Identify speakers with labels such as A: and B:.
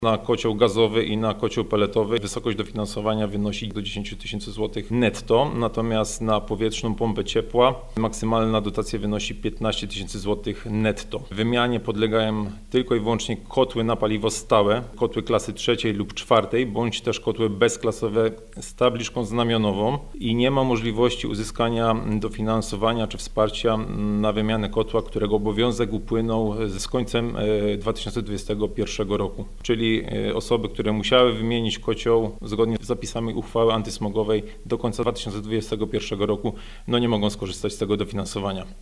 A: Na kocioł gazowy i na kocioł pelletowy wysokość dofinansowania wynosi do 10 000 złotych netto, natomiast na powietrzną pompę ciepła maksymalna dotacja wynosi 15 000 złotych netto. Wymianie podlegają tylko i wyłącznie kotły na paliwo stałe, kotły klasy 3 lub 4, bądź też kotły bezklasowe z tabliczką znamionową i nie ma możliwości uzyskania dofinansowania czy wsparcia na wymianę kotła, którego obowiązek upłynął z końcem 2021 roku. Czyli osoby, które musiały wymienić kocioł zgodnie z zapisami uchwały antysmogowej do końca 2021 roku, nie mogą skorzystać z tego dofinansowania.